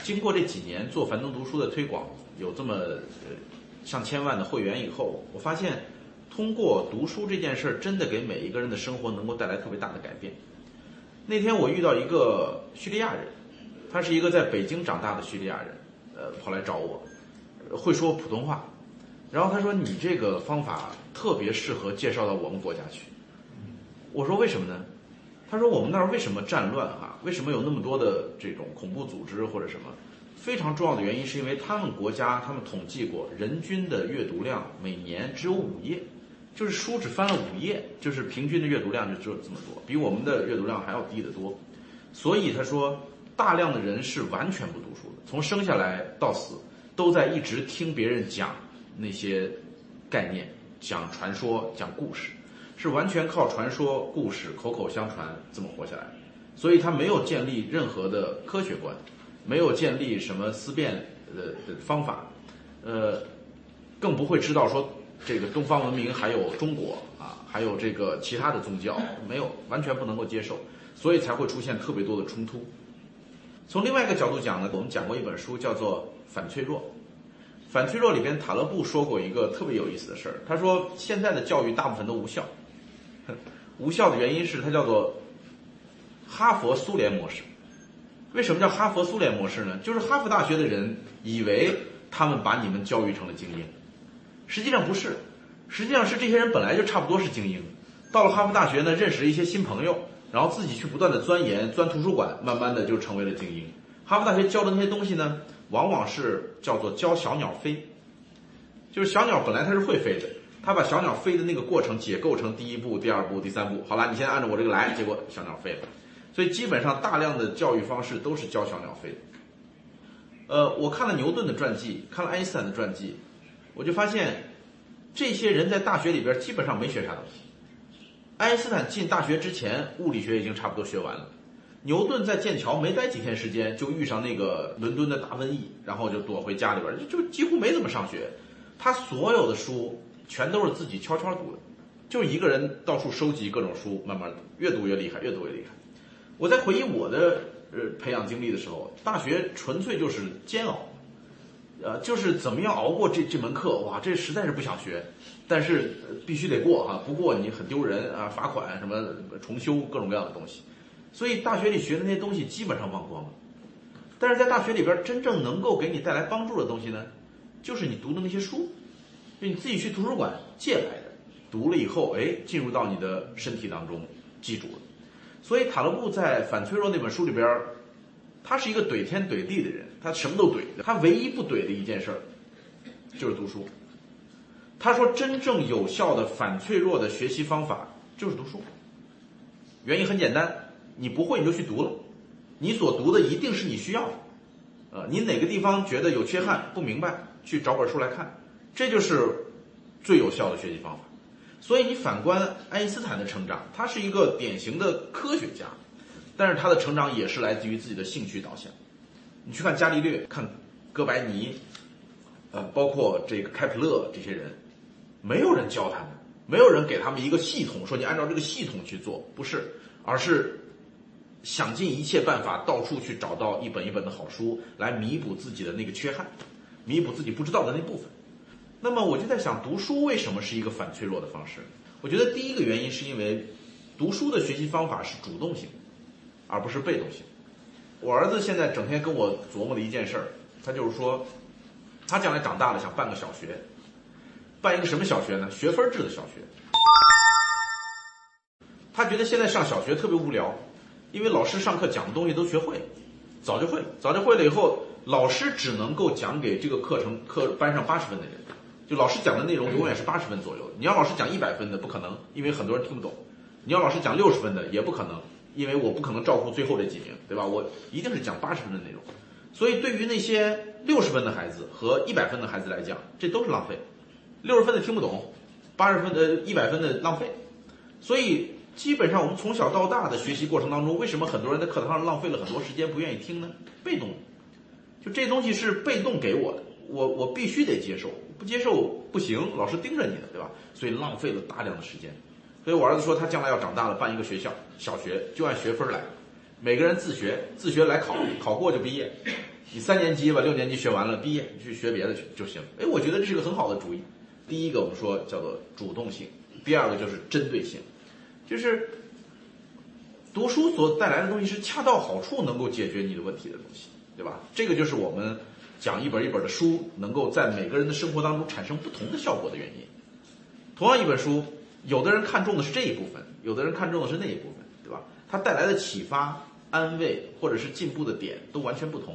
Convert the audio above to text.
经过这几年做樊登读书的推广，有这么上千万的会员以后，我发现通过读书这件事儿，真的给每一个人的生活能够带来特别大的改变。那天我遇到一个叙利亚人，他是一个在北京长大的叙利亚人，跑来找我，会说普通话，然后他说你这个方法特别适合介绍到我们国家去。我说为什么呢？他说我们那儿为什么战乱啊？为什么有那么多的这种恐怖组织或者什么？非常重要的原因是因为他们国家他们统计过，人均的阅读量每年只有5页，就是书只翻了5页，就是平均的阅读量就只有这么多，比我们的阅读量还要低得多。所以他说大量的人是完全不读书的，从生下来到死都在一直听别人讲那些概念，讲传说，讲故事，是完全靠传说故事口口相传这么活下来。所以他没有建立任何的科学观，没有建立什么思辨的方法，更不会知道说这个东方文明还有中国啊，还有这个其他的宗教，没有，完全不能够接受，所以才会出现特别多的冲突。从另外一个角度讲呢，我们讲过一本书叫做《反脆弱》。《反脆弱》里边塔勒布说过一个特别有意思的事儿，他说现在的教育大部分都无效，无效的原因是它叫做哈佛苏联模式。为什么叫哈佛苏联模式呢？就是哈佛大学的人以为他们把你们教育成了精英，实际上不是，实际上是这些人本来就差不多是精英，到了哈佛大学呢，认识了一些新朋友，然后自己去不断的钻研，钻图书馆，慢慢的就成为了精英。哈佛大学教的那些东西呢，往往是叫做教小鸟飞，就是小鸟本来它是会飞的，他把小鸟飞的那个过程解构成第一步、第二步、第三步，好了，你现在按照我这个来，结果小鸟飞了。所以基本上大量的教育方式都是教小鸟飞的。我看了牛顿的传记，看了爱因斯坦的传记，我就发现这些人在大学里边基本上没学啥东西。爱因斯坦进大学之前，物理学已经差不多学完了。牛顿在剑桥没待几天时间，就遇上那个伦敦的大瘟疫，然后就躲回家里边，就几乎没怎么上学。他所有的书全都是自己悄悄读的，就一个人到处收集各种书，慢慢读，越读越厉害，越读越厉害。我在回忆我的培养经历的时候，大学纯粹就是煎熬，就是怎么样熬过这门课，哇，这实在是不想学，但是必须得过哈，不过你很丢人啊，罚款什么重修各种各样的东西，所以大学里学的那些东西基本上忘光了。但是在大学里边真正能够给你带来帮助的东西呢，就是你读的那些书，就你自己去图书馆借来的，读了以后，进入到你的身体当中，记住了。所以塔勒布在《反脆弱》那本书里边，他是一个怼天怼地的人，他什么都怼，他唯一不怼的一件事就是读书。他说真正有效的反脆弱的学习方法就是读书。原因很简单，你不会你就去读了，你所读的一定是你需要的，你哪个地方觉得有缺憾不明白，去找本书来看，这就是最有效的学习方法。所以你反观爱因斯坦的成长，他是一个典型的科学家，但是他的成长也是来自于自己的兴趣导向。你去看伽利略，看哥白尼，包括这个开普勒这些人，没有人教他们，没有人给他们一个系统，说你按照这个系统去做，不是，而是想尽一切办法，到处去找到一本一本的好书，来弥补自己的那个缺憾，弥补自己不知道的那部分。那么我就在想，读书为什么是一个反脆弱的方式？我觉得第一个原因是因为读书的学习方法是主动性，而不是被动性。我儿子现在整天跟我琢磨的一件事儿，他就是说，他将来长大了想办个小学，办一个什么小学呢？学分制的小学。他觉得现在上小学特别无聊，因为老师上课讲的东西都学会了，早就会了以后，老师只能够讲给这个课班上80分的人。就老师讲的内容永远是80分左右，你要老师讲100分的不可能，因为很多人听不懂；你要老师讲60分的也不可能，因为我不可能照顾最后这几名，对吧？我一定是讲80分的内容。所以对于那些60分的孩子和100分的孩子来讲，这都是浪费。60分的听不懂，80分的100分的浪费。所以基本上我们从小到大的学习过程当中，为什么很多人在课堂上浪费了很多时间不愿意听呢？被动，就这东西是被动给我的，我必须得接受，不接受不行，老师盯着你的，对吧？所以浪费了大量的时间。所以我儿子说他将来要长大了办一个学校，小学就按学分来，每个人自学来考过就毕业， 你3年级把6年级学完了，毕业去学别的就行。哎，我觉得这是个很好的主意。第一个我们说叫做主动性，第二个就是针对性，就是读书所带来的东西是恰到好处能够解决你的问题的东西，对吧？这个就是我们讲一本一本的书能够在每个人的生活当中产生不同的效果的原因。同样一本书，有的人看重的是这一部分，有的人看重的是那一部分，对吧？它带来的启发、安慰或者是进步的点都完全不同。